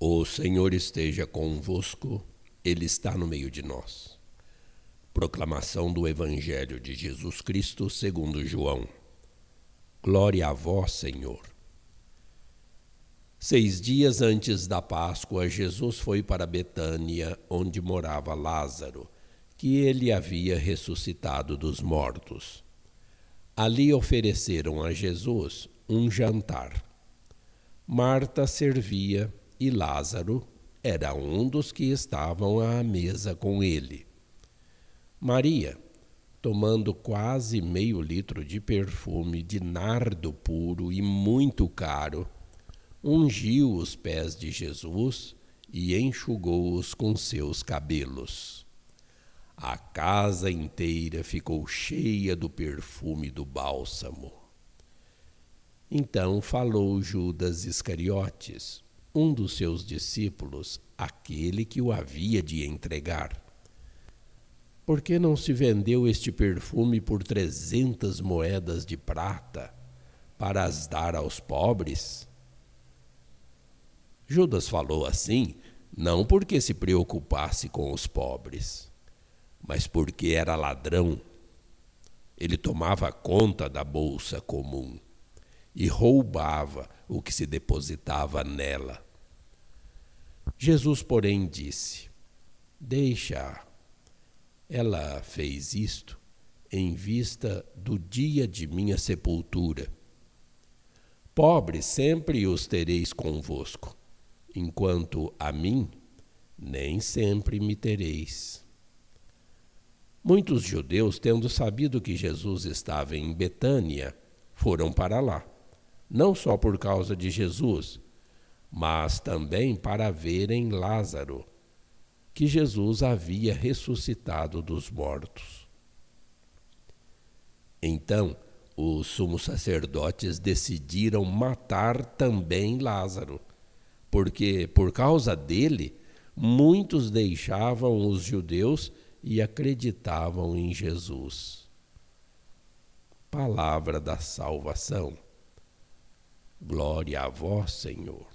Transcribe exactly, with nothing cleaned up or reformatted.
O Senhor esteja convosco, Ele está no meio de nós. Proclamação do Evangelho de Jesus Cristo segundo João. Glória a vós, Senhor. Seis dias antes da Páscoa, Jesus foi para Betânia, onde morava Lázaro, que ele havia ressuscitado dos mortos. Ali ofereceram a Jesus um jantar. Marta servia e Lázaro era um dos que estavam à mesa com ele. Maria, tomando quase meio litro de perfume de nardo puro e muito caro, ungiu os pés de Jesus e enxugou-os com seus cabelos. A casa inteira ficou cheia do perfume do bálsamo. Então falou Judas Iscariotes, um dos seus discípulos, aquele que o havia de entregar. Por que não se vendeu este perfume por trezentas moedas de prata, para as dar aos pobres? Judas falou assim, não porque se preocupasse com os pobres, mas porque era ladrão. Ele tomava conta da bolsa comum e roubava o que se depositava nela. Jesus, porém, disse: Deixa-a. Ela fez isto em vista do dia de minha sepultura. Pobres sempre os tereis convosco, enquanto a mim nem sempre me tereis. Muitos judeus, tendo sabido que Jesus estava em Betânia, foram para lá, não só por causa de Jesus, mas também para verem Lázaro, que Jesus havia ressuscitado dos mortos. Então, os sumos sacerdotes decidiram matar também Lázaro, porque, por causa dele, muitos deixavam os judeus e acreditavam em Jesus. Palavra da salvação. Glória a vós, Senhor.